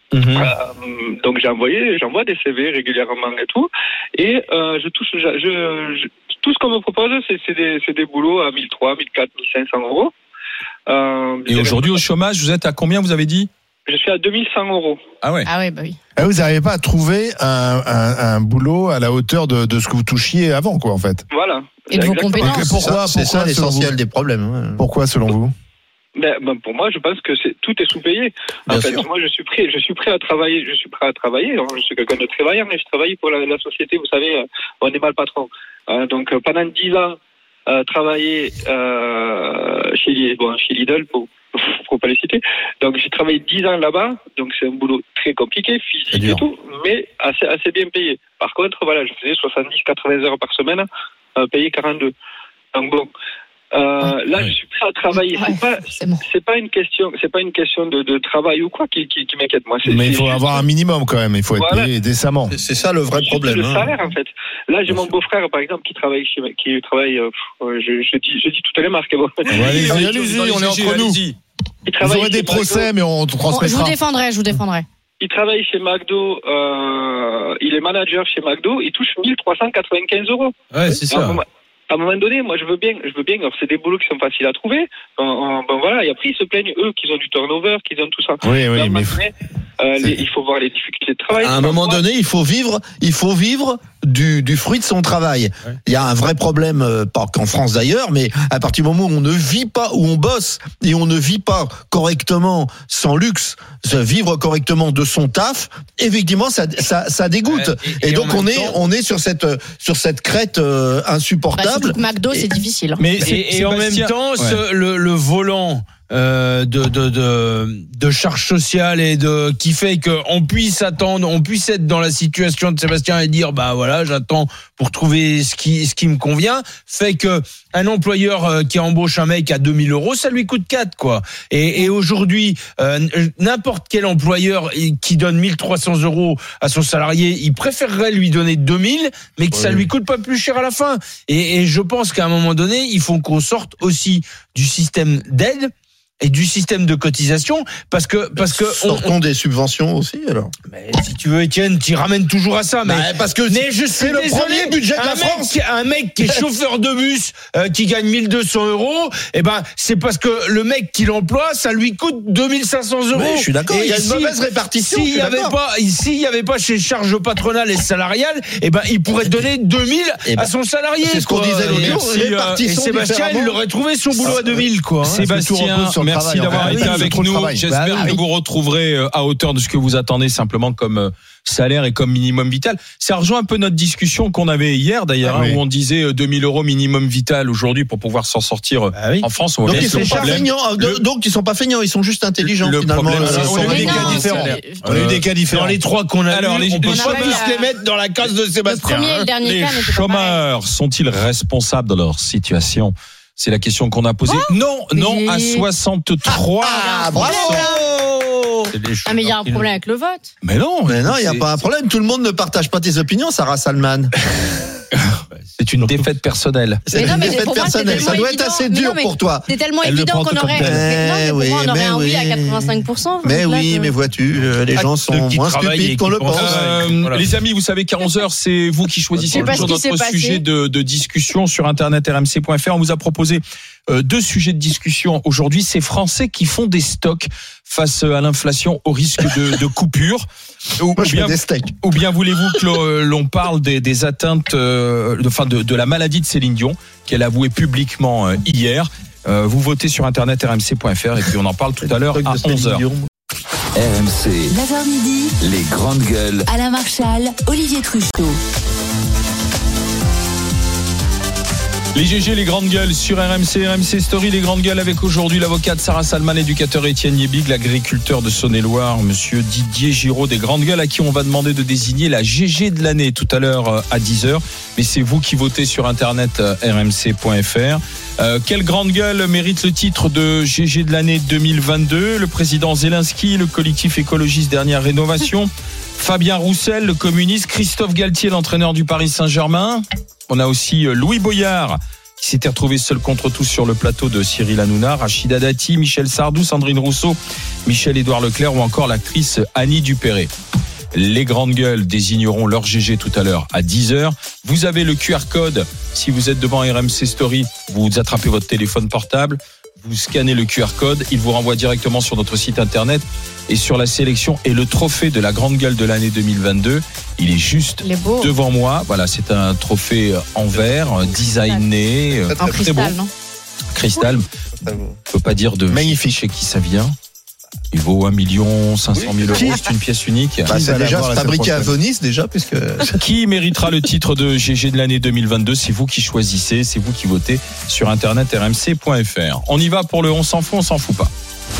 Donc j'envoie des CV régulièrement et tout, et tout ce qu'on me propose c'est des boulots à 1003, 1004, 1500 euros. Et aujourd'hui, au chômage, vous êtes à combien, vous avez dit? Je suis à 2100 euros. Ah ouais. Ah ouais, bah oui. Ah, vous n'arrivez pas à trouver un boulot à la hauteur de ce que vous touchiez avant, quoi, en fait. Voilà. Et de vos Exactement. compétences. Pourquoi, C'est ça selon l'essentiel vous des problèmes. Hein. Pourquoi, selon vous? Ben, pour moi, je pense que tout est sous-payé. En Bien fait, sûr. moi, je suis prêt à travailler. Je suis prêt à travailler. Alors, je suis quelqu'un de très vaillant, mais je travaille pour la société. Vous savez, on est mal patron. Donc, pendant 10 ans, travailler chez Lidl, faut pas les citer. Donc, j'ai travaillé 10 ans là-bas. Donc, c'est un boulot très compliqué, physique et tout, mais assez bien payé. Par contre, voilà, je faisais 70-80 heures par semaine, payé 42. Donc bon. Là, je suis prêt à travailler. C'est pas une question de travail ou quoi qui m'inquiète. Moi, mais il faut avoir un minimum quand même. Il faut être payé décemment. C'est ça le vrai problème. Le salaire, en fait. Là, j'ai mon beau-frère, par exemple, qui travaille je dis toutes les marques. Bon. Allez-y, on est entre nous. Vous aurez des procès, mais on transmettra. Je vous défendrai. Il travaille chez McDo, il est manager chez McDo, il touche 1395 euros. Ouais, c'est ça. À un moment donné, moi, je veux bien. Alors, c'est des boulots qui sont faciles à trouver. Voilà. Et après, ils se plaignent, eux, qu'ils ont du turnover, qu'ils ont tout ça. Oui, mais il faut voir les difficultés de travail. À un moment donné, il faut vivre du fruit de son travail. Il y a un vrai problème, pas qu'en France d'ailleurs, mais à partir du moment où on ne vit pas, où on bosse et on ne vit pas correctement, sans luxe, vivre correctement de son taf, effectivement ça dégoûte. Et donc on est sur cette crête insupportable. McDo, c'est difficile. Mais et en même temps, le volant de charge sociale et qui fait qu'on puisse attendre, on puisse être dans la situation de Sébastien et dire bah voilà, j'attends pour trouver ce qui me convient, fait que un employeur qui embauche un mec à 2000 €, ça lui coûte 4 quoi. Et aujourd'hui, n'importe quel employeur qui donne 1300 € à son salarié, il préférerait lui donner 2000, mais que ça lui coûte pas plus cher à la fin. Et je pense qu'à un moment donné, il faut qu'on sorte aussi du système d'aide et du système de cotisation parce que sortons des subventions aussi alors. Mais si tu veux Étienne, tu ramènes toujours à ça mais parce que c'est le premier budget de la France. Un mec qui est chauffeur de bus qui gagne 1200 €, et ben c'est parce que le mec qui l'emploie, ça lui coûte 2500 €. Mais je suis d'accord, et il y a une mauvaise répartition. S'il y avait pas chez charges patronales et salariales, et ben il pourrait donner 2000 à son salarié. C'est ce qu'on disait l'autre. Et Sébastien, il aurait trouvé son boulot à 2000 quoi. Sébastien, merci d'avoir été avec nous. J'espère que vous retrouverez à hauteur de ce que vous attendez simplement comme salaire et comme minimum vital. Ça rejoint un peu notre discussion qu'on avait hier d'ailleurs, où on disait 2000 € minimum vital aujourd'hui pour pouvoir s'en sortir en France. Donc ils sont pas feignants. Donc ils sont pas feignants, ils sont juste intelligents finalement. On a eu des cas différents. On a eu des cas différents. Dans les trois qu'on a eu, on peut pas tous les mettre dans la case de Sébastien. Le premier et le dernier cas n'étaient pas pareils. Les chômeurs sont-ils responsables de leur situation ? C'est la question qu'on a posée. Non, à 63%. Bravo! Mais il y a un problème avec le vote. Mais non, il n'y a pas un problème. Tout le monde ne partage pas tes opinions, Sarah Salman. C'est une défaite personnelle. C'est une défaite personnelle. Ça doit être assez dur pour toi. C'est tellement évident qu'on aurait. Pour moi, on aurait un oui à 85%. Mais oui, mais vois-tu, les gens sont moins stupides qu'on le pense. Les amis, vous savez qu'à 11h, c'est vous qui choisissez toujours notre sujet de discussion sur internet rmc.fr. On vous a proposé 2 sujets de discussion aujourd'hui. Ces Français qui font des stocks face à l'inflation au risque de coupure. Moi, je fais des steaks. Ou bien voulez-vous que l'on parle des atteintes, de la maladie de Céline Dion, qu'elle a avoué publiquement hier. Vous votez sur internet rmc.fr et puis on en parle tout à l'heure à 11h. RMC, 9h midi, les grandes gueules. Alain Marchal, Olivier Truchot. Les GG, les grandes gueules sur RMC Story, les grandes gueules avec aujourd'hui l'avocate Sarah Salman, l'éducateur Étienne Yébig, l'agriculteur de Saône-et-Loire, monsieur Didier Giraud des grandes gueules à qui on va demander de désigner la GG de l'année tout à l'heure à 10h. Mais c'est vous qui votez sur internet rmc.fr. Quelle grande gueule mérite le titre de GG de l'année 2022 ? Le président Zelensky, le collectif écologiste Dernière Rénovation, Fabien Roussel, le communiste, Christophe Galtier, l'entraîneur du Paris Saint-Germain. On a aussi Louis Boyard qui s'était retrouvé seul contre tous sur le plateau de Cyril Hanouna, Rachida Dati, Michel Sardou, Sandrine Rousseau, Michel-Édouard Leclerc ou encore l'actrice Annie Dupéré. Les grandes gueules désigneront leur GG tout à l'heure à 10h. Vous avez le QR code. Si vous êtes devant RMC Story, vous attrapez votre téléphone portable, vous scannez le QR code, il vous renvoie directement sur notre site internet et sur la sélection et le trophée de la grande gueule de l'année 2022. Il est juste devant moi. Voilà, c'est un trophée en verre, designé, très beau. Cristal. Je peux pas dire de magnifique chez qui ça vient. Il vaut 1 500 000 €. C'est une pièce unique. C'est déjà fabriqué à Venise déjà, puisque. Qui méritera le titre de GG de l'année 2022 ? C'est vous qui choisissez, c'est vous qui votez sur internet rmc.fr. On y va pour le on s'en fout pas.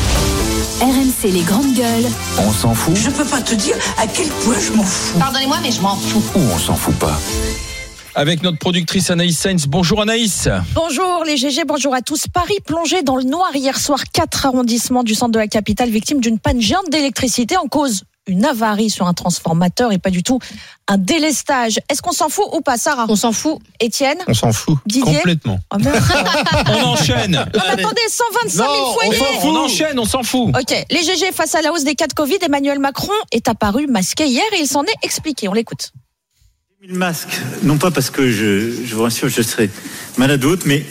RMC les grandes gueules. On s'en fout Je peux pas te dire à quel point je m'en fous. Pardonnez-moi, mais je m'en fous. ou on s'en fout pas? Avec notre productrice Anaïs Sainz. Bonjour Anaïs. Bonjour les GG, bonjour à tous. Paris plongé dans le noir hier soir, 4 arrondissements du centre de la capitale victimes d'une panne géante d'électricité en cause une avarie sur un transformateur et pas du tout un délestage. Est-ce qu'on s'en fout ou pas, Sarah ? On s'en fout. Étienne ? On s'en fout. Didier ? Complètement. Oh merde. On enchaîne. Non, attendez, 125 000 foyers. On enchaîne, on s'en fout. Ok, les GG face à la hausse des cas de Covid, Emmanuel Macron est apparu masqué hier et il s'en est expliqué. On l'écoute. 1000 masques, non pas parce que je vous rassure, je serai malade ou autre, mais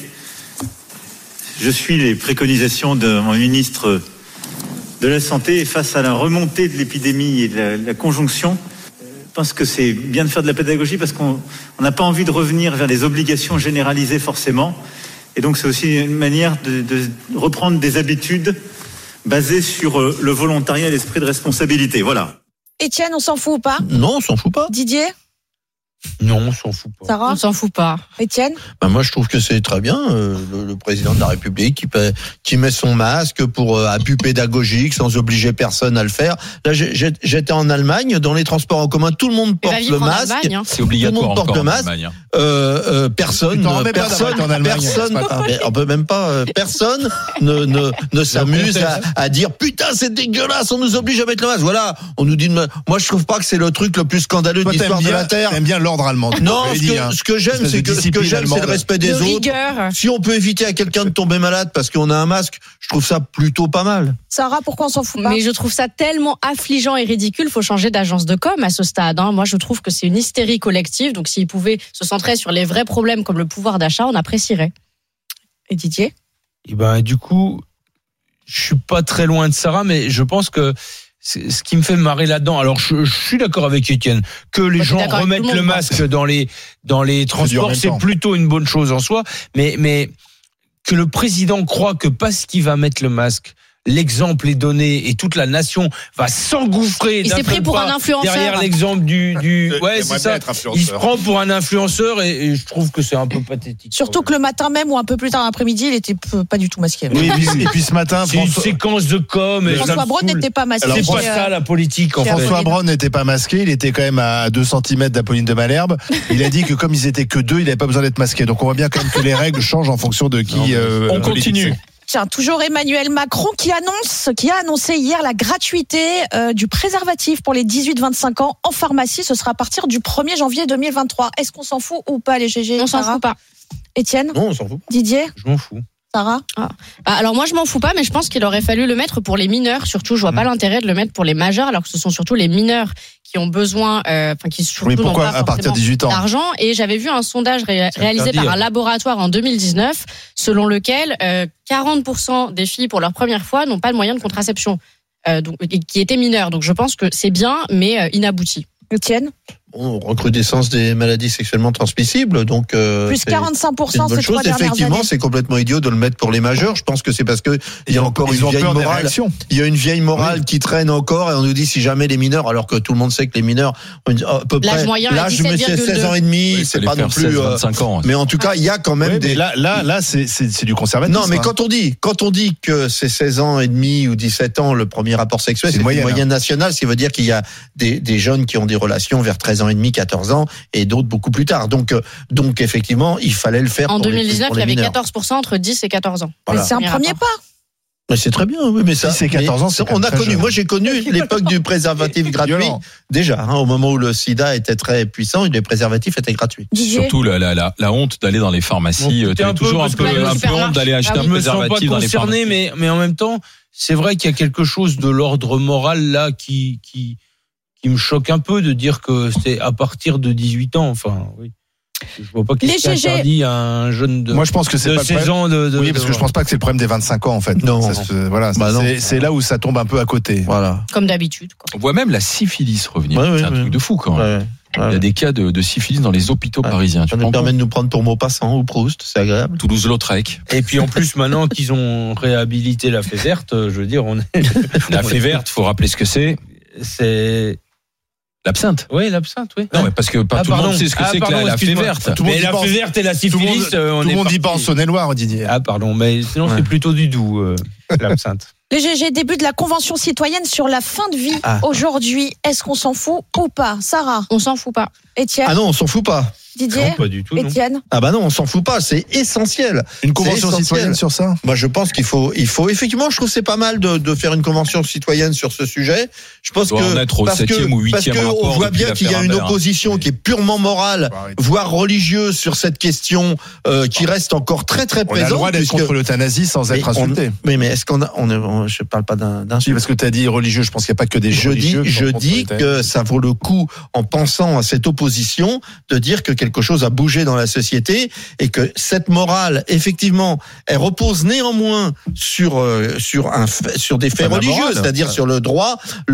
je suis les préconisations de mon ministre de la Santé face à la remontée de l'épidémie et de la conjonction. pense que c'est bien de faire de la pédagogie parce qu'on n'a pas envie de revenir vers les obligations généralisées forcément. Et donc c'est aussi une manière de reprendre des habitudes basées sur le volontariat et l'esprit de responsabilité. Voilà. Étienne, on s'en fout ou pas? Non, on s'en fout pas. Didier? Non, on s'en fout pas. Sarah? On s'en fout pas. Étienne? Moi, je trouve que c'est très bien le président de la République qui met son masque pour à but pédagogique sans obliger personne à le faire. Là, j'étais en Allemagne, dans les transports en commun, tout le monde porte le masque. Allemagne, hein. C'est obligatoire. Tout le monde porte encore le en masque. Allemagne, Personne, on peut même pas. Personne ne s'amuse à dire putain c'est dégueulasse, on nous oblige à mettre le masque. Voilà, on nous dit. Moi, je trouve pas que c'est le truc le plus scandaleux de l'histoire de la Terre. T'aimes bien l'ordre allemand. Non, ce que j'aime, c'est le respect des autres. Rigueur. Si on peut éviter à quelqu'un de tomber malade parce qu'on a un masque, je trouve ça plutôt pas mal. Sarah, pourquoi on s'en fout pas? Mais je trouve ça tellement affligeant et ridicule, faut changer d'agence de com à ce stade. Moi, je trouve que c'est une hystérie collective. Donc, s'ils pouvaient se centrer sur les vrais problèmes comme le pouvoir d'achat, on apprécierait. Et Didier? Et du coup, je suis pas très loin de Sarah, mais je pense que ce qui me fait marrer là-dedans. Alors, je suis d'accord avec Étienne que les gens remettent le masque dans les transports, c'est plutôt une bonne chose en soi. Mais que le président croit que parce qu'il va mettre le masque, l'exemple est donné et toute la nation va s'engouffrer. Il s'est pris pour un influenceur. Derrière l'exemple ouais, c'est ça. Il se prend pour un influenceur et je trouve que c'est un peu pathétique. Surtout que le matin même ou un peu plus tard l'après-midi, il était pas du tout masqué. Oui, et puis ce matin, c'est une séquence de com. François Braun n'était pas masqué. C'est pas ça la politique en fait. François Braun n'était pas masqué, il était quand même à 2 cm d'Apolline de Malherbe. Il a dit que comme ils étaient que 2, il n'avait pas besoin d'être masqué. Donc on voit bien quand même que les règles changent en fonction de qui. On continue. Tiens, toujours Emmanuel Macron qui a annoncé hier la gratuité du préservatif pour les 18-25 ans en pharmacie. Ce sera à partir du 1er janvier 2023. Est-ce qu'on s'en fout ou pas, les GG? On s'en fout pas. Étienne? Non, on s'en fout pas. Didier? Je m'en fous. Sarah? Alors moi je m'en fous pas, mais je pense qu'il aurait fallu le mettre pour les mineurs. Surtout, je vois pas l'intérêt de le mettre pour les majeurs, alors que ce sont surtout les mineurs qui ont besoin, qui surtout n'ont pas à partir de 18 ans d'argent. Et j'avais vu un sondage réalisé par un laboratoire en 2019, selon lequel 40% des filles pour leur première fois n'ont pas de moyen de contraception, qui étaient mineures. Donc je pense que c'est bien, mais inabouti. Étienne? Recrudescence des maladies sexuellement transmissibles, donc plus 45% ces 3 dernières effectivement, années. c'est complètement idiot de le mettre pour les majeurs. Je pense que c'est parce que il y a encore une vieille morale. Il y a une vieille morale qui traîne encore, et on nous dit si jamais les mineurs, alors que tout le monde sait que les mineurs, à peu près, l'âge moyen, l'âge c'est 16 ans et demi, c'est pas non plus 25 ans. Mais en tout cas, il y a quand même des. Là, c'est du conservatisme. Non, mais quand on dit que c'est 16 ans et demi ou 17 ans le premier rapport sexuel, c'est une moyenne nationale, ce qui veut dire qu'il y a des jeunes qui ont des relations vers 13 ans et demi, 14 ans, et d'autres beaucoup plus tard. Donc effectivement, il fallait le faire. En 2019, il y avait mineurs. 14% entre 10 et 14 ans. Voilà. Mais c'est un premier pas. Mais c'est très bien, oui, mais ça. Si c'est 14 ans, on a connu. Moi, j'ai connu l'époque du préservatif gratuit. Déjà, au moment où le SIDA était très puissant, les préservatifs étaient gratuits. Surtout la honte d'aller dans les pharmacies. Tu as toujours un peu honte d'aller acheter un préservatif dans les pharmacies. Mais en même temps, c'est vrai qu'il y a quelque chose de l'ordre moral là qui me choque un peu de dire que c'est à partir de 18 ans. Enfin, oui. Je vois pas qu'est-ce qui interdit à un jeune de. Moi, je pense que c'est de pas 16 ans oui, parce que je pense pas que c'est le problème des 25 ans en fait. Non. Voilà, c'est là où ça tombe un peu à côté. Voilà. Comme d'habitude. On voit même la syphilis revenir. C'est un truc de fou quand même. Il y a des cas de syphilis dans les hôpitaux parisiens. Ça nous permet de nous prendre pour Maupassant ou Proust, c'est agréable. Toulouse-Lautrec. Et puis en plus, maintenant qu'ils ont réhabilité la fée verte, je veux dire, la fée verte, faut rappeler ce que c'est. C'est l'absinthe. Oui, l'absinthe, oui. Non, mais parce que pas tout le monde sait ce que c'est que la fée verte. Mais la fée verte et la syphilis, tout le monde y pense, Saône-et-Loire, Didier. Ah, pardon, mais sinon c'est plutôt du doux, l'absinthe. Les GG, début de la Convention citoyenne sur la fin de vie. Aujourd'hui, est-ce qu'on s'en fout ou pas? Sarah? On s'en fout pas. Étienne? Ah non, on s'en fout pas. Didier? Non, pas du tout. Étienne? Ah bah non, on s'en fout pas, c'est essentiel. Une convention citoyenne sur ça? Moi, je pense qu'il faut effectivement, je trouve que c'est pas mal de faire une convention citoyenne sur ce sujet. Je pense que parce que on voit bien qu'il y a une opposition qui est purement morale, voire religieuse sur cette question qui reste encore très très présente. On a le droit d'être contre l'euthanasie sans être insulté. Mais est-ce qu'on a je parle pas d'un oui, parce que tu as dit religieux, je pense qu'il n'y a pas que des religieux. Je dis que ça vaut le coup, en pensant à cette opposition, de dire que quelque quelque chose a bougé dans la société et que cette morale, effectivement, elle repose néanmoins sur des faits religieux, c'est-à-dire sur le droit,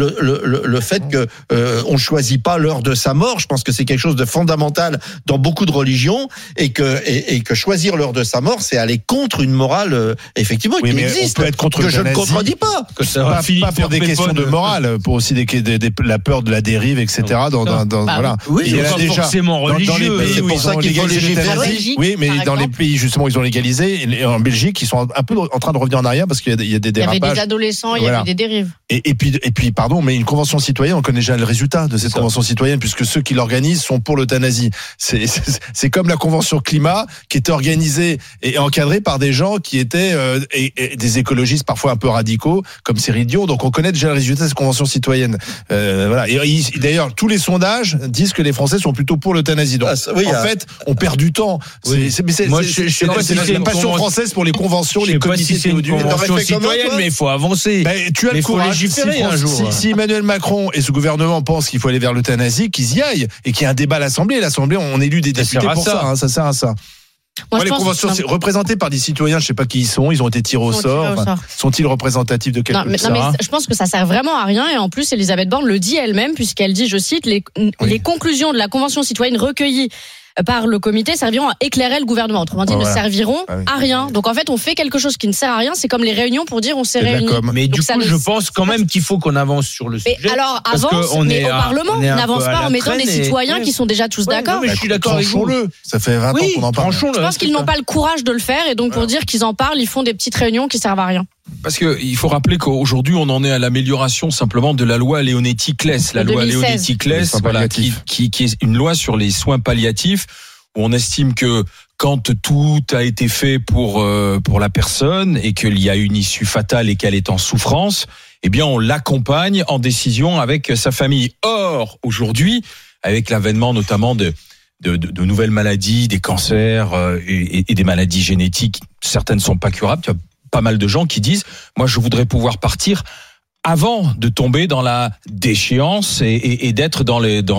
le fait que on choisit pas l'heure de sa mort. Je pense que c'est quelque chose de fondamental dans beaucoup de religions et que choisir l'heure de sa mort, c'est aller contre une morale effectivement qui existe, on peut être contre que je ne contredis pas. Que ça pas pour des questions de morale, pour aussi la peur de la dérive, etc. Voilà. Oui, il y a déjà forcément religieux. Dans les pays où ils ont légalisé, oui, mais dans les pays justement ils ont légalisé, et en Belgique ils sont un peu en train de revenir en arrière parce qu'il y a des dérapages. Il y avait des adolescents, il y avait des dérives. Et puis pardon, mais une convention citoyenne, on connaît déjà le résultat de cette convention citoyenne puisque ceux qui l'organisent sont pour l'euthanasie. C'est comme la convention climat qui était organisée et encadrée par des gens qui étaient et des écologistes parfois un peu radicaux comme Cyril Dion. Donc on connaît déjà le résultat de cette convention citoyenne. Voilà. Et d'ailleurs tous les sondages disent que les Français sont plutôt pour l'euthanasie. Donc en fait, on perd du temps. Moi, je sais pas si c'est la passion française pour les conventions, les comités théodule. Convention citoyenne, mais il faut avancer. Tu as le courage. Un jour. Si Emmanuel Macron et ce gouvernement pensent qu'il faut aller vers l'euthanasie, qu'ils y aillent et qu'il y ait un débat à l'Assemblée. L'Assemblée, on élu des députés pour ça. Ça sert à ça. Moi, les conventions représentées par des citoyens, je sais pas qui ils sont. Ils ont été tirés au sort. Sont-ils représentatifs de quelque chose? Non, mais je pense que ça sert vraiment à rien. Et en plus, Elisabeth Borne le dit elle-même, puisqu'elle dit, je cite, les conclusions de la convention citoyenne recueillies par le comité serviront à éclairer le gouvernement. Autrement dit, ne serviront à rien. Donc en fait, on fait quelque chose qui ne sert à rien. C'est comme les réunions pour dire on s'est réunis. Mais du coup, je pense quand même qu'il faut qu'on avance sur le sujet. Mais alors avance, mais au Parlement, n'avance pas en mettant des citoyens qui sont déjà tous d'accord. Mais je suis d'accord avec vous. Ça fait 20 ans qu'on en parle. Je pense qu'ils n'ont pas le courage de le faire et donc pour dire qu'ils en parlent, ils font des petites réunions qui servent à rien. Parce que il faut rappeler qu'aujourd'hui on en est à l'amélioration simplement de la loi Leonetti-Claes. La loi Leonetti-Claes, voilà, qui est une loi sur les soins palliatifs. On estime que quand tout a été fait pour la personne et qu'il y a une issue fatale et qu'elle est en souffrance, eh bien on l'accompagne en décision avec sa famille. Or, aujourd'hui, avec l'avènement notamment de nouvelles maladies, des cancers et des maladies génétiques, certaines ne sont pas curables. Il y a pas mal de gens qui disent « Moi, je voudrais pouvoir partir » avant de tomber dans la déchéance et d'être dans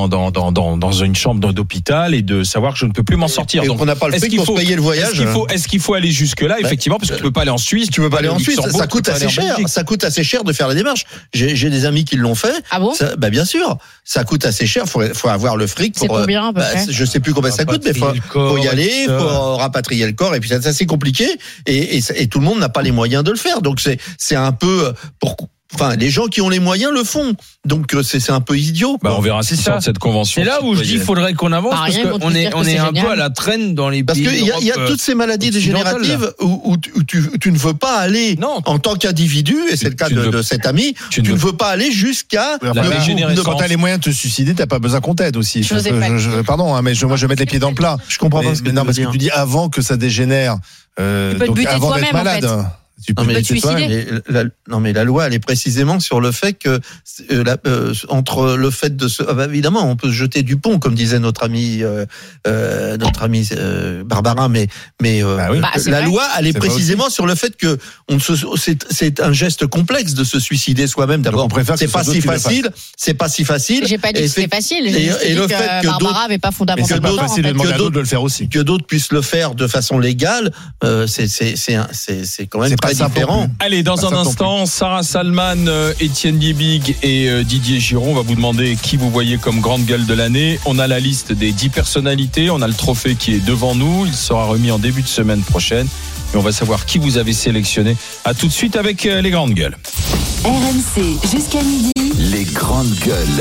une chambre d'hôpital et de savoir que je ne peux plus m'en sortir. Donc on n'a pas le fric pour payer le voyage. Est-ce qu'il faut aller jusque là, effectivement, parce que tu peux pas aller en Suisse, tu peux pas aller en Suisse, ça coûte assez cher. Ça coûte assez cher de faire la démarche. J'ai des amis qui l'ont fait. Ah bon? Bien sûr, ça coûte assez cher. Faut avoir le fric pour. C'est combien à peu près? Je sais plus combien ça coûte, mais faut y aller, faut rapatrier le corps et puis c'est assez compliqué et tout le monde n'a pas les moyens de le faire. Donc c'est un peu Enfin, les gens qui ont les moyens le font. Donc c'est un peu idiot. On verra si ça cette convention. C'est là où je dis qu'il faudrait qu'on avance parce qu'on est un peu à la traîne dans les pays. Parce qu'il y a toutes ces maladies dégénératives où tu ne veux pas aller en tant qu'individu, et c'est le cas de cet ami, tu ne veux pas aller jusqu'à quand t'as les moyens de te suicider, t'as pas besoin qu'on t'aide aussi. Pardon, mais moi je vais mettre les pieds dans le plat. Je comprends pas ce que tu veux dire. Parce que tu dis avant que ça dégénre. Donc avant d'être malade. Mais la loi, elle est précisément sur le fait que entre le fait de évidemment, on peut se jeter du pont, comme disait notre ami Barbara, mais la loi, elle est précisément sur le fait que c'est un geste complexe de se suicider soi-même. D'abord, c'est pas si facile. J'ai pas dit que c'était facile. Et le fait que Barbara avait pas fondamentalement de le faire aussi, que d'autres puissent le faire de façon légale, c'est quand même très différent. Allez, dans un instant, Sarah Salman, Étienne Liebig et Didier Giron, on va vous demander qui vous voyez comme grande gueule de l'année. On a la liste des 10 personnalités, on a le trophée qui est devant nous, il sera remis en début de semaine prochaine et on va savoir qui vous avez sélectionné. À tout de suite avec les grandes gueules. RMC jusqu'à midi. Les grandes gueules.